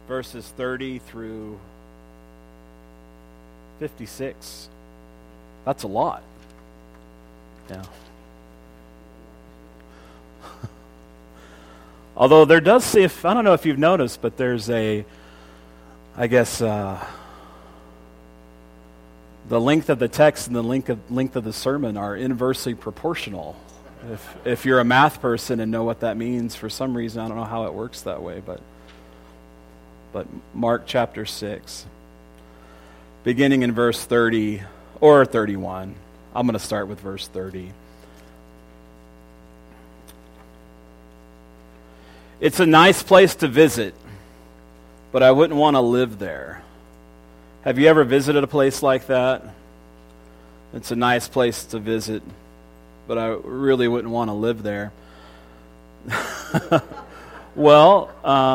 verses 30 through 56. That's a lot. Yeah. Although there does say, I don't know if you've noticed, but there's the length of the text and the length of the sermon are inversely proportional. If you're a math person and know what that means, for some reason, I don't know how it works that way, but Mark chapter 6, beginning in verse 30 or 31. I'm going to start with verse 30. It's a nice place to visit, but I wouldn't want to live there. Have you ever visited a place like that? It's a nice place to visit, but I really wouldn't want to live there. Well,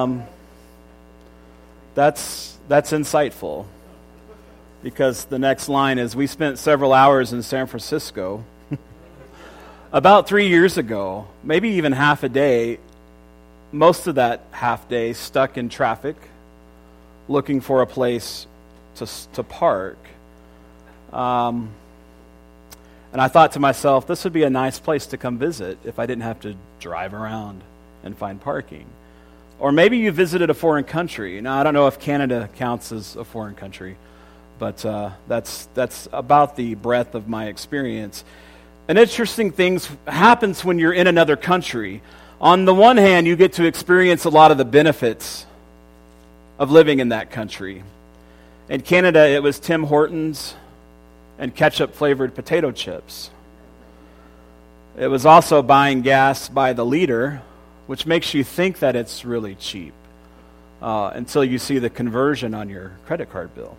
that's insightful, because the next line is, we spent several hours in San Francisco about 3 years ago, maybe even half a day, most of that half day stuck in traffic, looking for a place to park. And I thought to myself, this would be a nice place to come visit if I didn't have to drive around and find parking. Or maybe you visited a foreign country. Now, I don't know if Canada counts as a foreign country, but that's about the breadth of my experience. An interesting thing happens when you're in another country. On the one hand, you get to experience a lot of the benefits of living in that country. In Canada, it was Tim Hortons and ketchup-flavored potato chips. It was also buying gas by the liter, which makes you think that it's really cheap until you see the conversion on your credit card bill.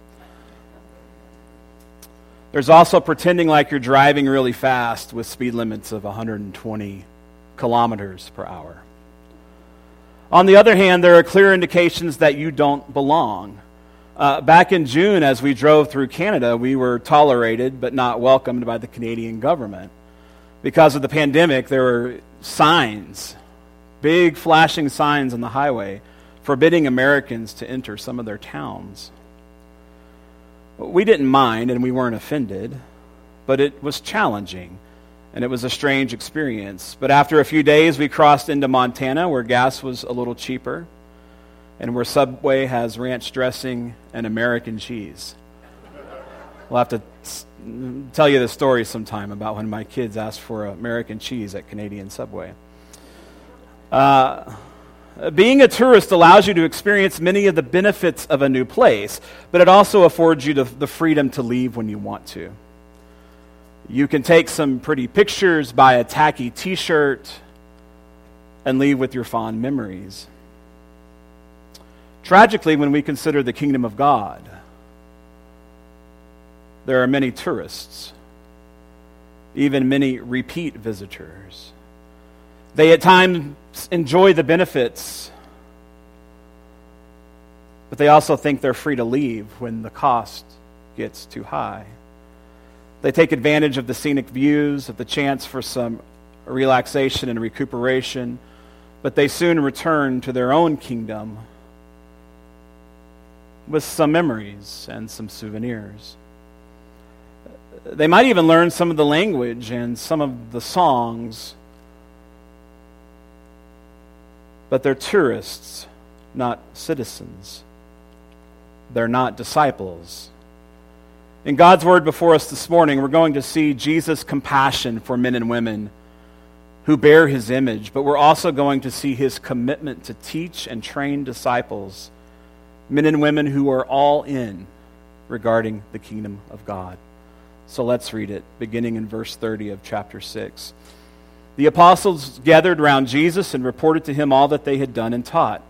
There's also pretending like you're driving really fast with speed limits of 120 kilometers per hour. On the other hand, there are clear indications that you don't belong. Back in June, as we drove through Canada, we were tolerated but not welcomed by the Canadian government. Because of the pandemic, there were signs, big flashing signs on the highway, forbidding Americans to enter some of their towns. We didn't mind and we weren't offended, but it was challenging. And it was a strange experience. But after a few days, we crossed into Montana, where gas was a little cheaper, and where Subway has ranch dressing and American cheese. We'll have to tell you the story sometime about when my kids asked for American cheese at Canadian Subway. Being a tourist allows you to experience many of the benefits of a new place, but it also affords you the freedom to leave when you want to. You can take some pretty pictures, buy a tacky t-shirt, and leave with your fond memories. Tragically, when we consider the kingdom of God, there are many tourists, even many repeat visitors. They at times enjoy the benefits, but they also think they're free to leave when the cost gets too high. They take advantage of the scenic views, of the chance for some relaxation and recuperation, but they soon return to their own kingdom with some memories and some souvenirs. They might even learn some of the language and some of the songs, but they're tourists, not citizens. They're not disciples. In God's Word before us this morning, we're going to see Jesus' compassion for men and women who bear His image, but we're also going to see His commitment to teach and train disciples, men and women who are all in regarding the kingdom of God. So let's read it, beginning in verse 30 of chapter 6. The apostles gathered around Jesus and reported to him all that they had done and taught.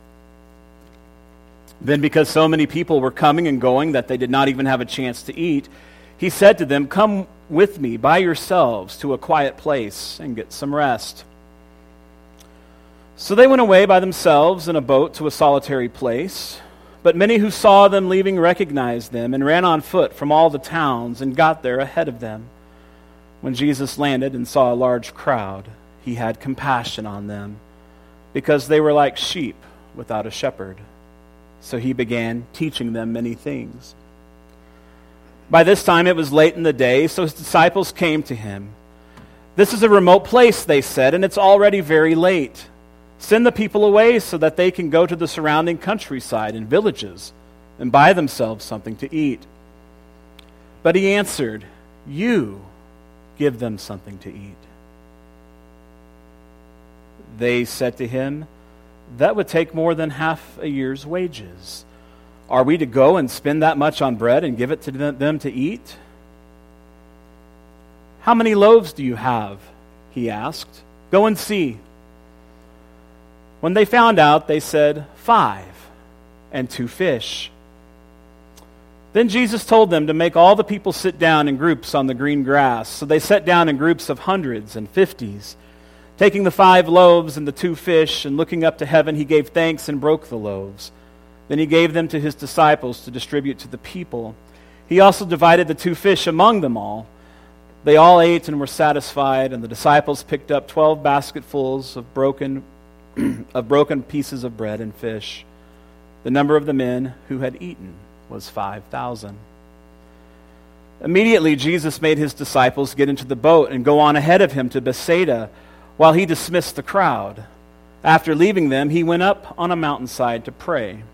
Then, because so many people were coming and going that they did not even have a chance to eat, he said to them, "Come with me by yourselves to a quiet place and get some rest." So they went away by themselves in a boat to a solitary place. But many who saw them leaving recognized them and ran on foot from all the towns and got there ahead of them. When Jesus landed and saw a large crowd, he had compassion on them because they were like sheep without a shepherd. So he began teaching them many things. By this time it was late in the day, so his disciples came to him. "This is a remote place," they said, "and it's already very late. Send the people away so that they can go to the surrounding countryside and villages and buy themselves something to eat." But he answered, "You give them something to eat." They said to him, "That would take more than half a year's wages. Are we to go and spend that much on bread and give it to them to eat?" "How many loaves do you have?" he asked. "Go and see." When they found out, they said, 5, and 2 fish. Then Jesus told them to make all the people sit down in groups on the green grass. So they sat down in groups of hundreds and 50s. Taking the 5 loaves and the 2 fish, and looking up to heaven, he gave thanks and broke the loaves. Then he gave them to his disciples to distribute to the people. He also divided the 2 fish among them all. They all ate and were satisfied, and the disciples picked up 12 basketfuls of broken pieces of bread and fish. The number of the men who had eaten was 5,000. Immediately Jesus made his disciples get into the boat and go on ahead of him to Bethsaida, while he dismissed the crowd. After leaving them, he went up on a mountainside to pray.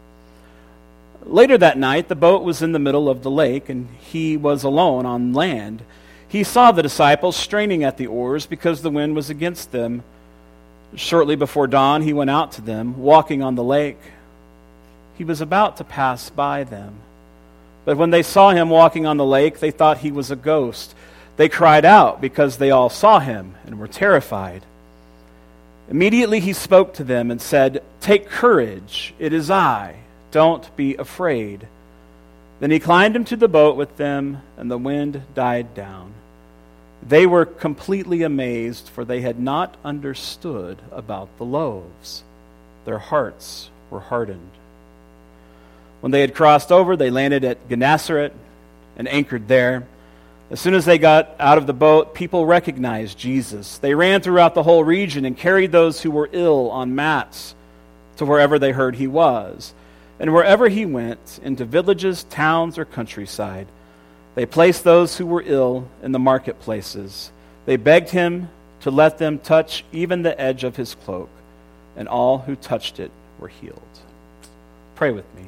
Later that night, the boat was in the middle of the lake, and he was alone on land. He saw the disciples straining at the oars because the wind was against them. Shortly before dawn, he went out to them, walking on the lake. He was about to pass by them. But when they saw him walking on the lake, they thought he was a ghost. They cried out because they all saw him and were terrified. Immediately he spoke to them and said, "Take courage, it is I. Don't be afraid." Then he climbed into the boat with them, and the wind died down. They were completely amazed, for they had not understood about the loaves. Their hearts were hardened. When they had crossed over, they landed at Gennesaret and anchored there. As soon as they got out of the boat, people recognized Jesus. They ran throughout the whole region and carried those who were ill on mats to wherever they heard he was. And wherever he went, into villages, towns, or countryside, they placed those who were ill in the marketplaces. They begged him to let them touch even the edge of his cloak, and all who touched it were healed. Pray with me.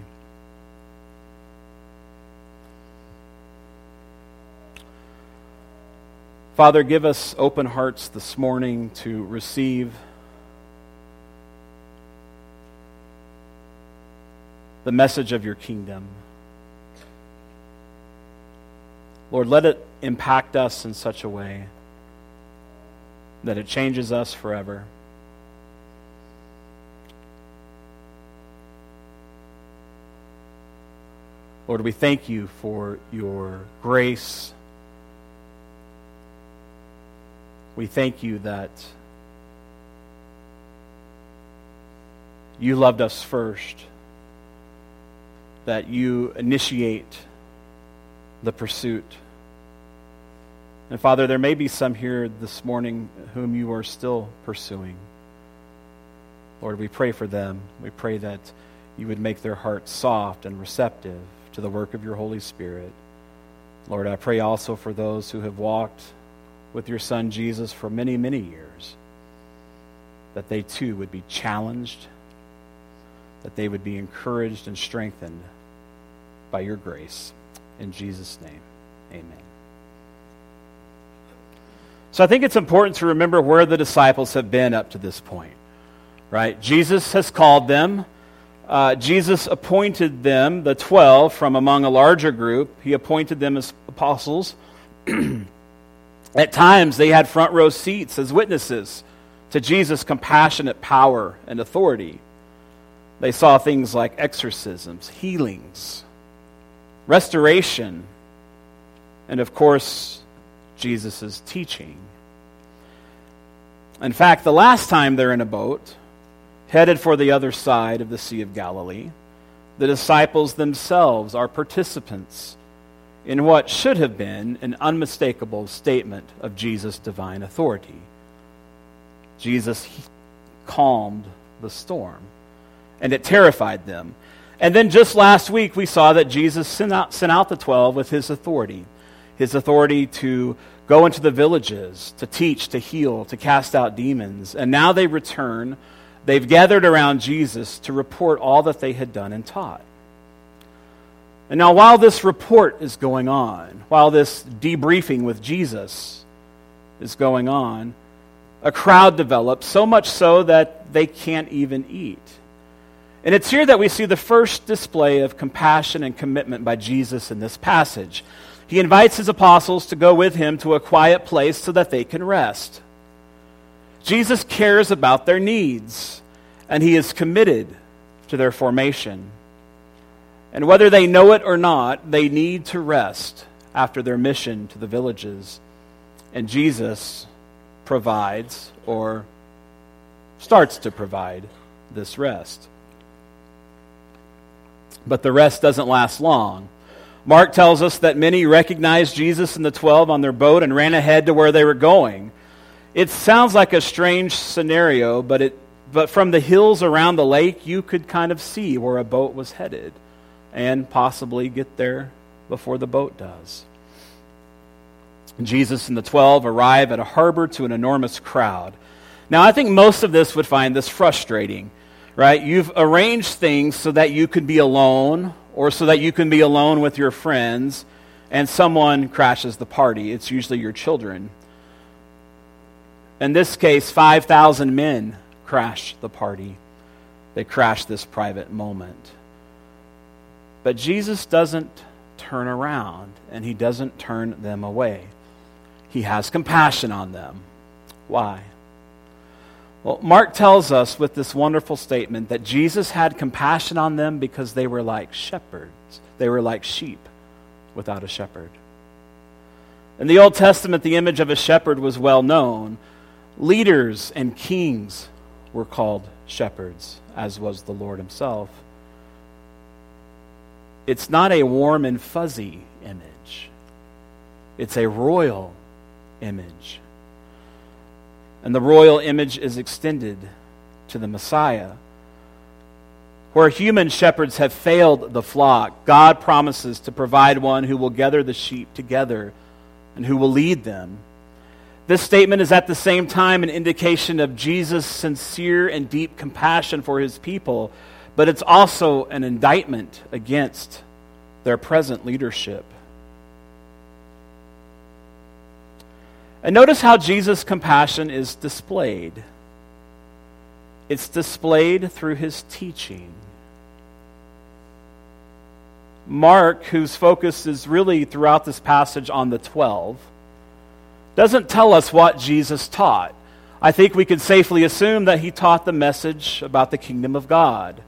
Father, give us open hearts this morning to receive the message of your kingdom. Lord, let it impact us in such a way that it changes us forever. Lord, we thank you for your grace. We thank you that you loved us first, that you initiate the pursuit. And Father, there may be some here this morning whom you are still pursuing. Lord, we pray for them. We pray that you would make their hearts soft and receptive to the work of your Holy Spirit. Lord, I pray also for those who have walked with your Son Jesus for many, many years, that they too would be challenged, that they would be encouraged and strengthened by your grace. In Jesus' name, amen. So I think it's important to remember where the disciples have been up to this point, right? Jesus has called them. Jesus appointed them, the 12, from among a larger group. He appointed them as apostles. At times, they had front row seats as witnesses to Jesus' compassionate power and authority. They saw things like exorcisms, healings, restoration, and of course, Jesus' teaching. In fact, the last time they're in a boat, headed for the other side of the Sea of Galilee, the disciples themselves are participants in what should have been an unmistakable statement of Jesus' divine authority. Jesus calmed the storm, and it terrified them. And then just last week, we saw that Jesus sent out the 12 with his authority to go into the villages, to teach, to heal, to cast out demons. And now they return. They've gathered around Jesus to report all that they had done and taught. And now while this report is going on, while this debriefing with Jesus is going on, a crowd develops, so much so that they can't even eat. And it's here that we see the first display of compassion and commitment by Jesus in this passage. He invites his apostles to go with him to a quiet place so that they can rest. Jesus cares about their needs, and he is committed to their formation. And whether they know it or not, they need to rest after their mission to the villages. And Jesus provides, or starts to provide, this rest. But the rest doesn't last long. Mark tells us that many recognized Jesus and the 12 on their boat and ran ahead to where they were going. It sounds like a strange scenario, but from the hills around the lake, you could kind of see where a boat was headed and possibly get there before the boat does. Jesus and the 12 arrive at a harbor to an enormous crowd. Now, I think most of this would find this frustrating, right? You've arranged things so that you could be alone, or so that you can be alone with your friends, and someone crashes the party. It's usually your children. In this case, 5,000 men crash the party. They crash this private moment. But Jesus doesn't turn around, and he doesn't turn them away. He has compassion on them. Why? Well, Mark tells us with this wonderful statement that Jesus had compassion on them because they were like shepherds. They were like sheep without a shepherd. In the Old Testament, the image of a shepherd was well known. Leaders and kings were called shepherds, as was the Lord himself. It's not a warm and fuzzy image. It's a royal image. And the royal image is extended to the Messiah. Where human shepherds have failed the flock, God promises to provide one who will gather the sheep together and who will lead them. This statement is at the same time an indication of Jesus' sincere and deep compassion for his people, but it's also an indictment against their present leadership. And notice how Jesus' compassion is displayed. It's displayed through his teaching. Mark, whose focus is really throughout this passage on the 12, doesn't tell us what Jesus taught. I think we can safely assume that he taught the message about the kingdom of God.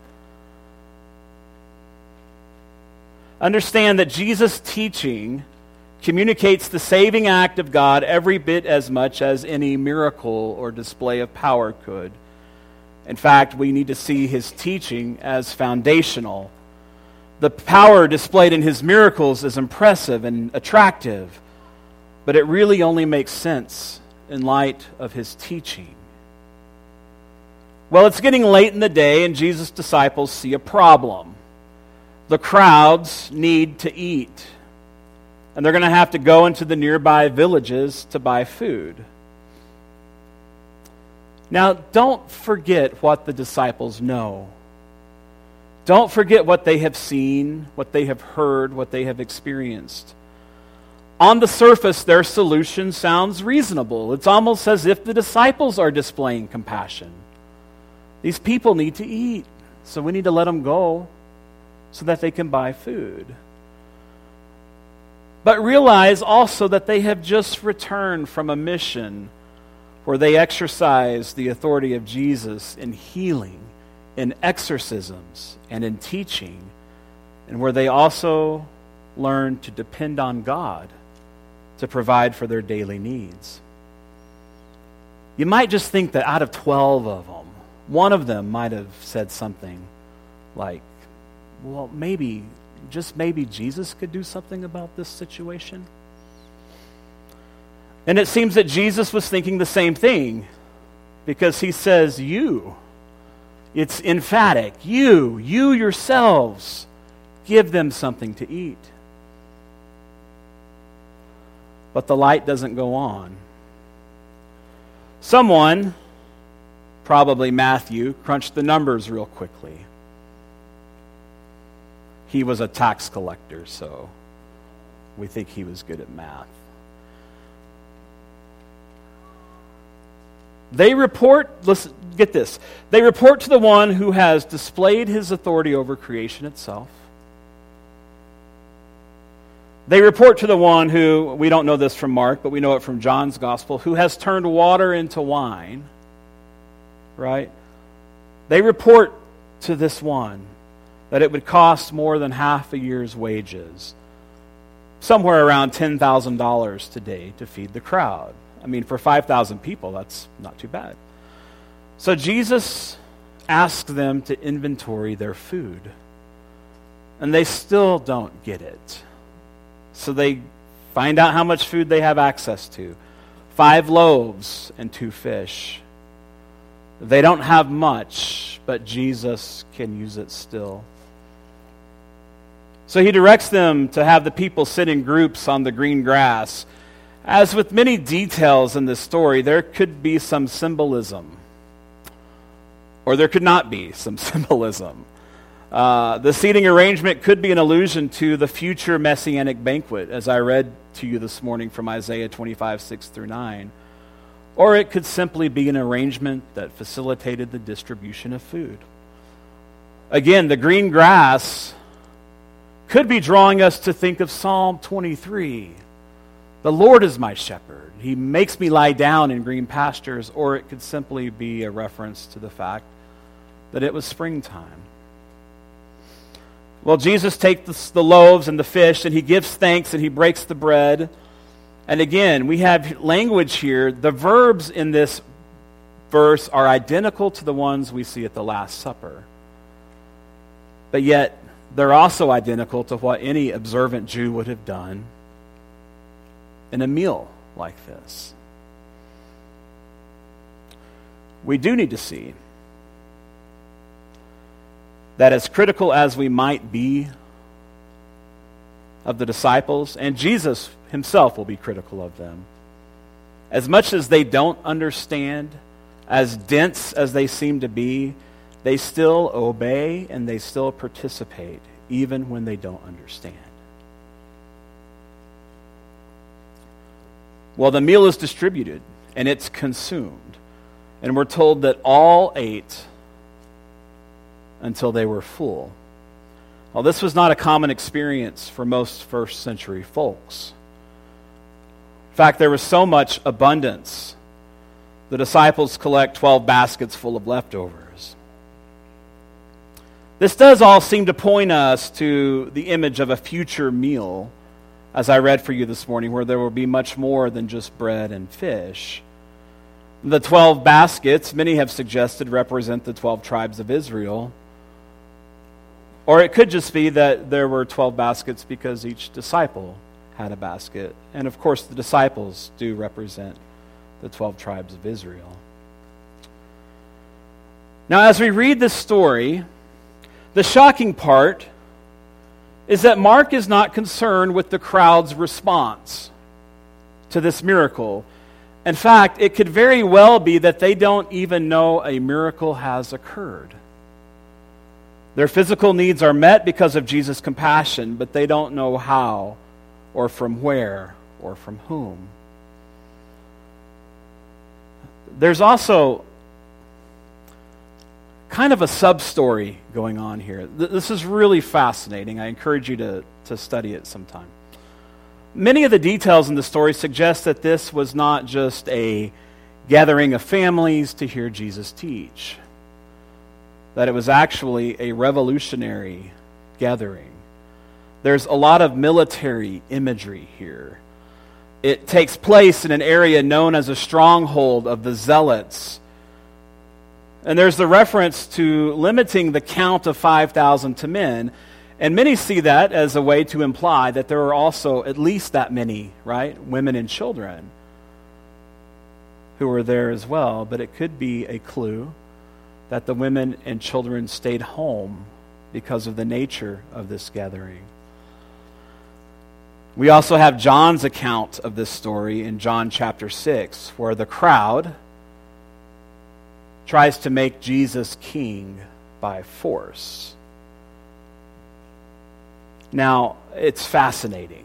Understand that Jesus' teaching communicates the saving act of God every bit as much as any miracle or display of power could. In fact, we need to see his teaching as foundational. The power displayed in his miracles is impressive and attractive, but it really only makes sense in light of his teaching. Well, it's getting late in the day, and Jesus' disciples see a problem. The crowds need to eat, and they're going to have to go into the nearby villages to buy food. Now, don't forget what the disciples know. Don't forget what they have seen, what they have heard, what they have experienced. On the surface, their solution sounds reasonable. It's almost as if the disciples are displaying compassion. These people need to eat, so we need to let them go so that they can buy food. But realize also that they have just returned from a mission where they exercise the authority of Jesus in healing, in exorcisms, and in teaching, and where they also learn to depend on God to provide for their daily needs. You might just think that out of 12 of them, one of them might have said something like, well, maybe, just maybe Jesus could do something about this situation. And it seems that Jesus was thinking the same thing, because he says, you It's emphatic. You yourselves, give them something to eat. But the light doesn't go on. Someone, probably Matthew, crunched the numbers real quickly. He was a tax collector, so we think he was good at math. They report, listen, get this. They report to the one who has displayed his authority over creation itself. They report to the one who, we don't know this from Mark, but we know it from John's gospel, who has turned water into wine. Right? They report to this one that it would cost more than half a year's wages, somewhere around $10,000 today, to feed the crowd. I mean, for 5,000 people, that's not too bad. So Jesus asked them to inventory their food, and they still don't get it. So they find out how much food they have access to. 5 loaves and 2 fish. They don't have much, but Jesus can use it still. So he directs them to have the people sit in groups on the green grass. As with many details in this story, there could be some symbolism. Or there could not be some symbolism. The seating arrangement could be an allusion to the future messianic banquet, as I read to you this morning from Isaiah 25, 6 through 9. Or it could simply be an arrangement that facilitated the distribution of food. Again, the green grass could be drawing us to think of Psalm 23. The Lord is my shepherd. He makes me lie down in green pastures. Or it could simply be a reference to the fact that it was springtime. Well, Jesus takes the loaves and the fish, and he gives thanks, and he breaks the bread. And again, we have language here. The verbs in this verse are identical to the ones we see at the Last Supper. But yet, they're also identical to what any observant Jew would have done in a meal like this. We do need to see that as critical as we might be of the disciples, and Jesus himself will be critical of them, as much as they don't understand, as dense as they seem to be, they still obey and they still participate, even when they don't understand. Well, the meal is distributed and it's consumed, and we're told that all ate until they were full. Well, this was not a common experience for most first century folks. In fact, there was so much abundance, the disciples collect 12 baskets full of leftovers. This does all seem to point us to the image of a future meal, as I read for you this morning, where there will be much more than just bread and fish. The 12 baskets, many have suggested, represent the 12 tribes of Israel. Or it could just be that there were 12 baskets because each disciple had a basket. And of course, the disciples do represent the 12 tribes of Israel. Now, as we read this story, the shocking part is that Mark is not concerned with the crowd's response to this miracle. In fact, it could very well be that they don't even know a miracle has occurred. Their physical needs are met because of Jesus' compassion, but they don't know how, or from where, or from whom. There's also kind of a sub-story going on here. This is really fascinating. I encourage you to study it sometime. Many of the details in the story suggest that this was not just a gathering of families to hear Jesus teach, that it was actually a revolutionary gathering. There's a lot of military imagery here. It takes place in an area known as a stronghold of the Zealots. And there's the reference to limiting the count of 5,000 to men. And many see that as a way to imply that there are also at least that many, right, women and children who are there as well. But it could be a clue that the women and children stayed home because of the nature of this gathering. We also have John's account of this story in John chapter 6, where the crowd tries to make Jesus king by force. Now, it's fascinating.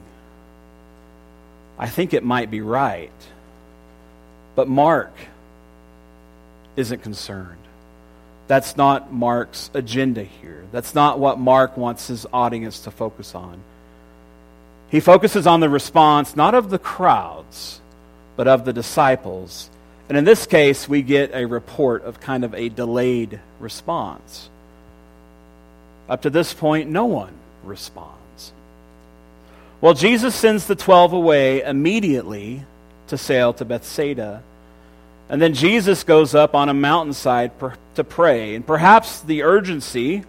I think it might be right. But Mark isn't concerned. That's not Mark's agenda here. That's not what Mark wants his audience to focus on. He focuses on the response, not of the crowds, but of the disciples. And in this case, we get a report of kind of a delayed response. Up to this point, no one responds. Well, Jesus sends the 12 away immediately to sail to Bethsaida. And then Jesus goes up on a mountainside to pray. And perhaps the urgency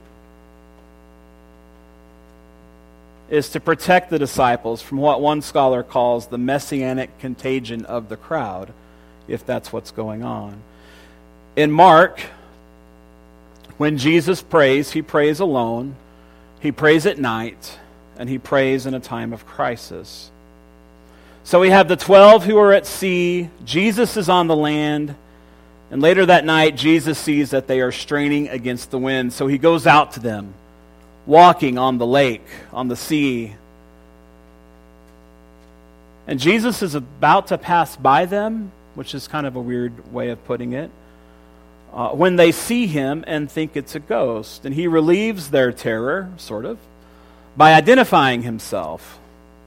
is to protect the disciples from what one scholar calls the messianic contagion of the crowd, if that's what's going on. In Mark, when Jesus prays, he prays alone, he prays at night, and he prays in a time of crisis. So we have the 12 who are at sea, Jesus is on the land, and later that night Jesus sees that they are straining against the wind, so he goes out to them, walking on the lake, on the sea. And Jesus is about to pass by them, which is kind of a weird way of putting it, when they see him and think it's a ghost. And he relieves their terror, sort of, by identifying himself.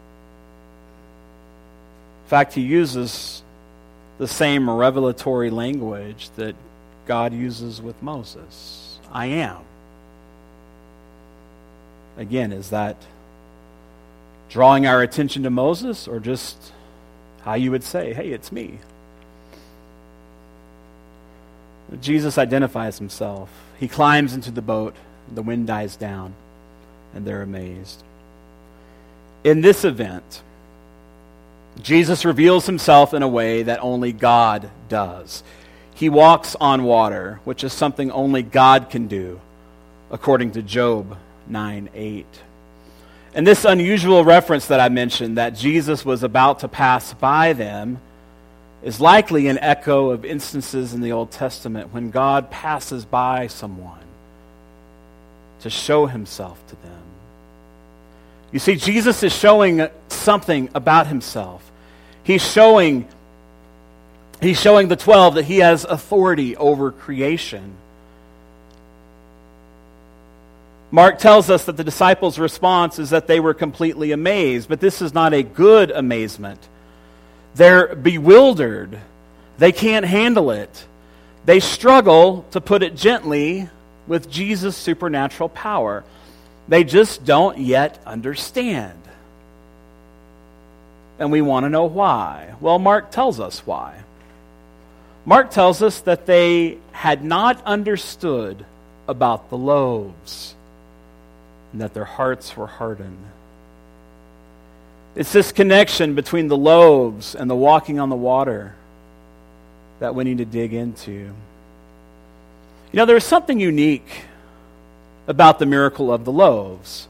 In fact, he uses the same revelatory language that God uses with Moses. I am. Again, is that drawing our attention to Moses, or just how you would say, hey, it's me? Jesus identifies himself. He climbs into the boat, the wind dies down, and they're amazed. In this event, Jesus reveals himself in a way that only God does. He walks on water, which is something only God can do, according to Job 9:8. And this unusual reference that I mentioned, that Jesus was about to pass by them, is likely an echo of instances in the Old Testament when God passes by someone to show himself to them. You see, Jesus is showing something about himself. He's showing the 12 that he has authority over creation. Mark tells us that the disciples' response is that they were completely amazed, but this is not a good amazement. They're bewildered. They can't handle it. They struggle, to put it gently, with Jesus' supernatural power. They just don't yet understand. And we want to know why. Well, Mark tells us why. Mark tells us that they had not understood about the loaves, and that their hearts were hardened. It's this connection between the loaves and the walking on the water that we need to dig into. You know, there is something unique about the miracle of the loaves.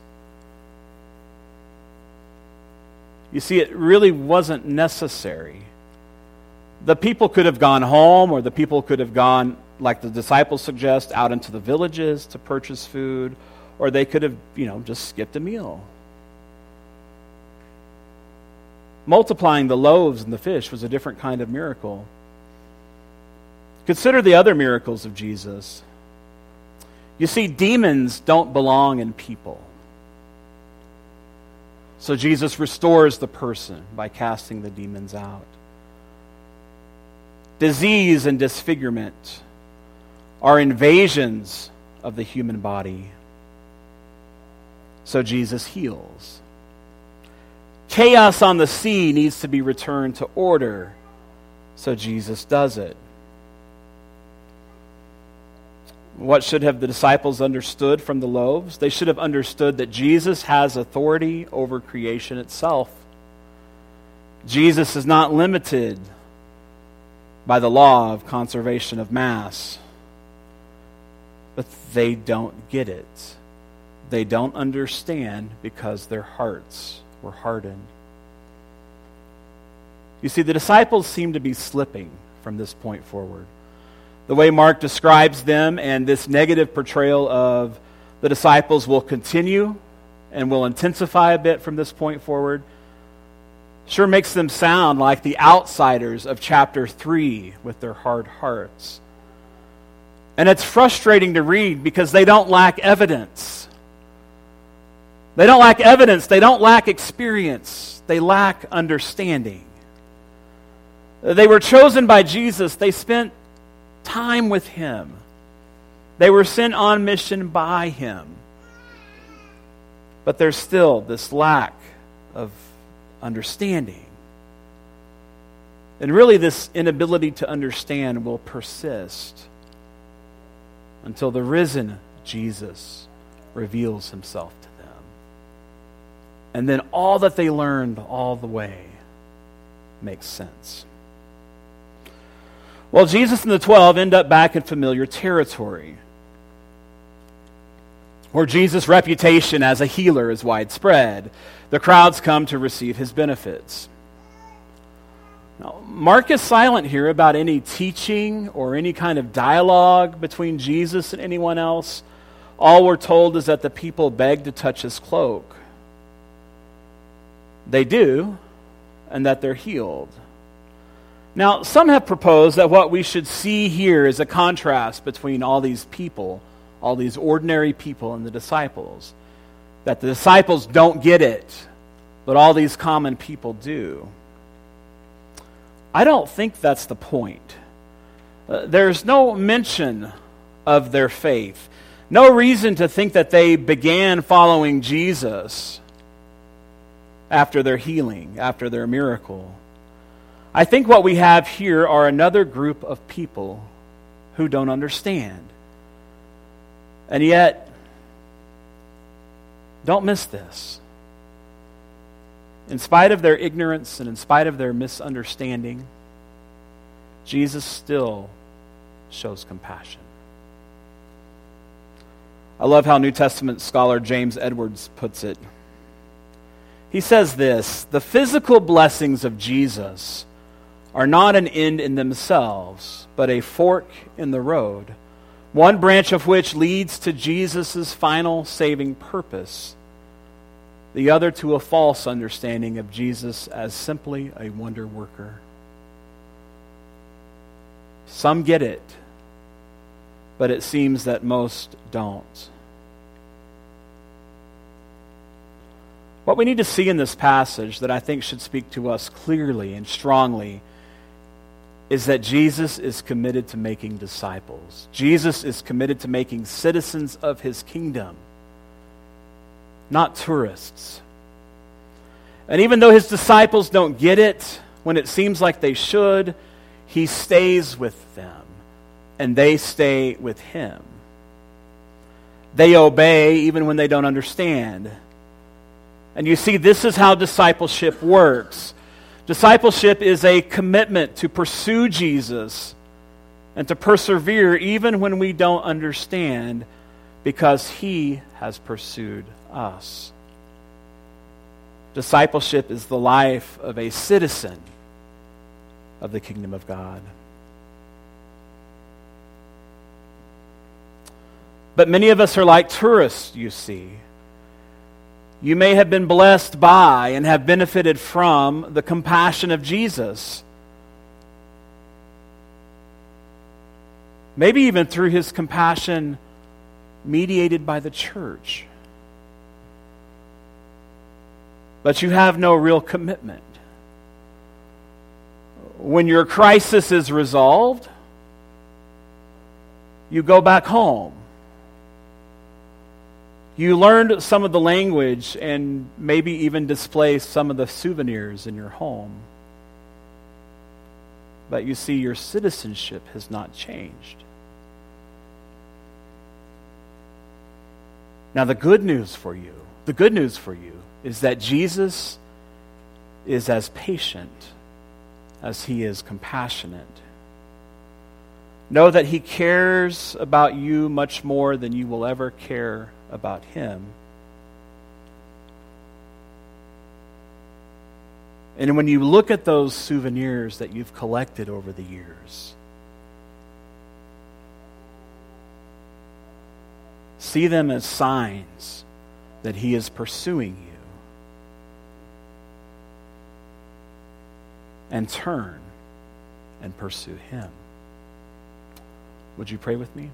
You see, it really wasn't necessary. The people could have gone home, or the people could have gone, like the disciples suggest, out into the villages to purchase food, or they could have, just skipped a meal. Multiplying the loaves and the fish was a different kind of miracle. Consider the other miracles of Jesus. You see, demons don't belong in people. So Jesus restores the person by casting the demons out. Disease and disfigurement are invasions of the human body. So Jesus heals. Chaos on the sea needs to be returned to order. So Jesus does it. What should have the disciples understood from the loaves? They should have understood that Jesus has authority over creation itself. Jesus is not limited by the law of conservation of mass. but they don't get it. They don't understand because their hearts were hardened. You see, the disciples seem to be slipping from this point forward. The way Mark describes them and this negative portrayal of the disciples will continue and will intensify a bit from this point forward sure makes them sound like the outsiders of chapter 3 with their hard hearts. And it's frustrating to read because they don't lack evidence. They don't lack evidence. They don't lack experience. They lack understanding. They were chosen by Jesus. They spent time with Him. They were sent on mission by Him. But there's still this lack of understanding. And really this inability to understand will persist until the risen Jesus reveals Himself to them. And then all that they learned all the way makes sense. Well, Jesus and the 12 end up back in familiar territory, where Jesus' reputation as a healer is widespread. The crowds come to receive His benefits. Now, Mark is silent here about any teaching or any kind of dialogue between Jesus and anyone else. All we're told is that the people beg to touch His cloak. They do, and that they're healed. Now, some have proposed that what we should see here is a contrast between all these people, all these ordinary people, and the disciples. That the disciples don't get it, but all these common people do. I don't think that's the point. There's no mention of their faith. No reason to think that they began following Jesus after their healing, after their miracle. I think what we have here are another group of people who don't understand. And yet, don't miss this. In spite of their ignorance and in spite of their misunderstanding, Jesus still shows compassion. I love how New Testament scholar James Edwards puts it. He says this: the physical blessings of Jesus are not an end in themselves, but a fork in the road, one branch of which leads to Jesus' final saving purpose, the other to a false understanding of Jesus as simply a wonder worker. Some get it, but it seems that most don't. What we need to see in this passage that I think should speak to us clearly and strongly is that Jesus is committed to making disciples. Jesus is committed to making citizens of His kingdom, not tourists. And even though His disciples don't get it when it seems like they should, He stays with them, and they stay with Him. They obey even when they don't understand. And you see, this is how discipleship works. Discipleship is a commitment to pursue Jesus and to persevere even when we don't understand, because He has pursued us. Discipleship is the life of a citizen of the kingdom of God. But many of us are like tourists, you see. You may have been blessed by and have benefited from the compassion of Jesus. Maybe even through His compassion mediated by the church. But you have no real commitment. When your crisis is resolved, you go back home. You learned some of the language and maybe even displaced some of the souvenirs in your home. But you see, your citizenship has not changed. Now the good news for you is that Jesus is as patient as He is compassionate. Know that He cares about you much more than you will ever care about Him. And when you look at those souvenirs that you've collected over the years, see them as signs that He is pursuing you. And turn and pursue Him. Would you pray with me?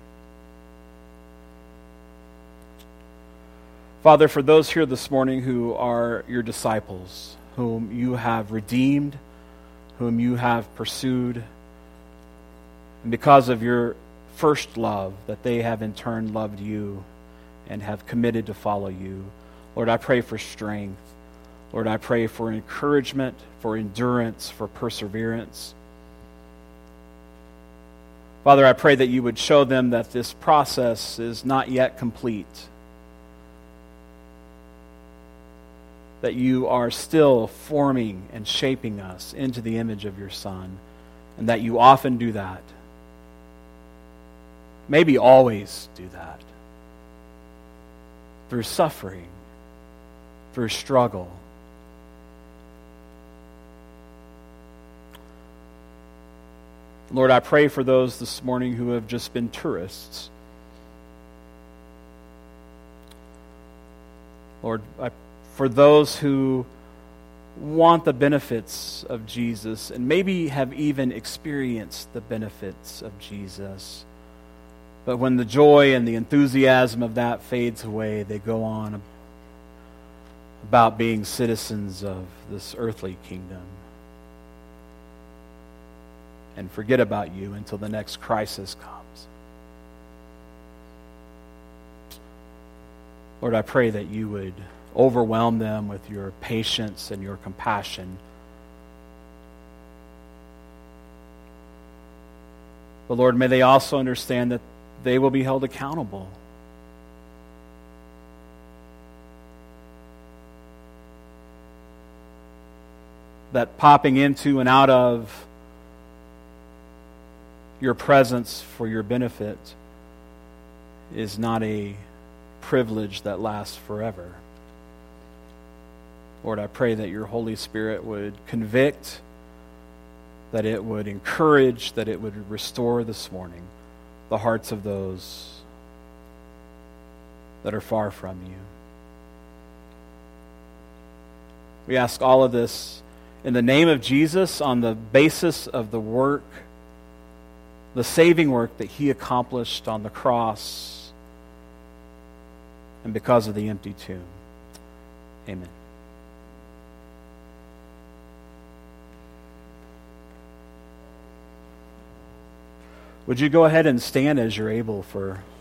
Father, for those here this morning who are your disciples, whom you have redeemed, whom you have pursued, and because of your first love, that they have in turn loved you and have committed to follow you. Lord, I pray for strength. Lord, I pray for encouragement, for endurance, for perseverance. Father, I pray that you would show them that this process is not yet complete, that you are still forming and shaping us into the image of your Son, and that you often do that. Maybe always do that. Through suffering, through struggle. Lord, I pray for those this morning who have just been tourists. Lord, for those who want the benefits of Jesus and maybe have even experienced the benefits of Jesus, but when the joy and the enthusiasm of that fades away, they go on about being citizens of this earthly kingdom and forget about you until the next crisis comes. Lord, I pray that you would overwhelm them with your patience and your compassion. But Lord, may they also understand that they will be held accountable. That popping into and out of your presence for your benefit is not a privilege that lasts forever. Lord, I pray that your Holy Spirit would convict, that it would encourage, that it would restore this morning the hearts of those that are far from you. We ask all of this in the name of Jesus, on the basis of the work, the saving work that he accomplished on the cross, and because of the empty tomb. Amen. Would you go ahead and stand as you're able for